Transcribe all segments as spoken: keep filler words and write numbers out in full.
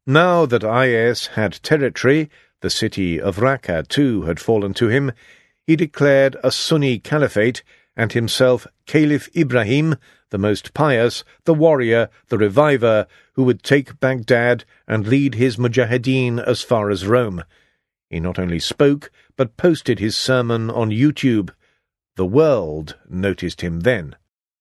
Now that Ayas had territory, the city of Raqqa too had fallen to him, he declared a Sunni caliphate and himself Caliph Ibrahim, the most pious, the warrior, the reviver, who would take Baghdad and lead his mujahideen as far as Rome. He not only spoke, but posted his sermon on YouTube. The world noticed him then.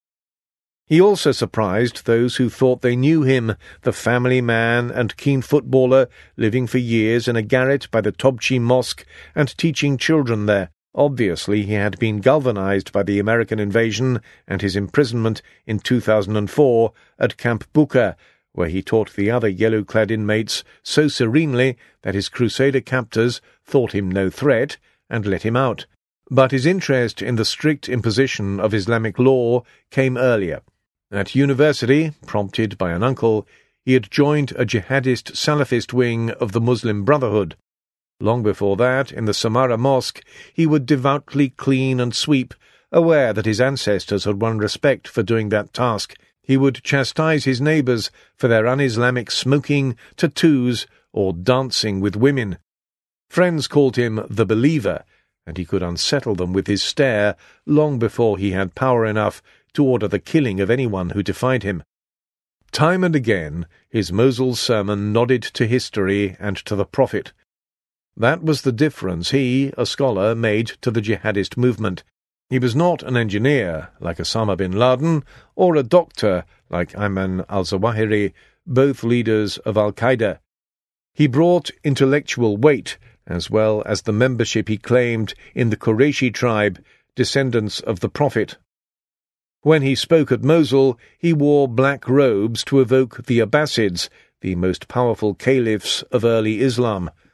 He also surprised those who thought they knew him, the family man and keen footballer living for years in a garret by the Tobchi Mosque and teaching children there. Obviously he had been galvanized by the American invasion and his imprisonment in two thousand four at Camp Bucca, where he taught the other yellow-clad inmates so serenely that his crusader captors thought him no threat and let him out. But his interest in the strict imposition of Islamic law came earlier. At university, prompted by an uncle, he had joined a jihadist Salafist wing of the Muslim Brotherhood. Long before that, in the Samara Mosque, he would devoutly clean and sweep, aware that his ancestors had won respect for doing that task. He would chastise his neighbours for their un-Islamic smoking, tattoos, or dancing with women. Friends called him the Believer, and he could unsettle them with his stare long before he had power enough to order the killing of anyone who defied him. Time and again, his Mosul sermon nodded to history and to the Prophet. That was the difference he, a scholar, made to the jihadist movement. He was not an engineer, like Osama bin Laden, or a doctor, like Ayman al-Zawahiri, both leaders of Al-Qaeda. He brought intellectual weight, as well as the membership he claimed in the Qurayshi tribe, descendants of the Prophet. When he spoke at Mosul, he wore black robes to evoke the Abbasids, the most powerful caliphs of early Islam.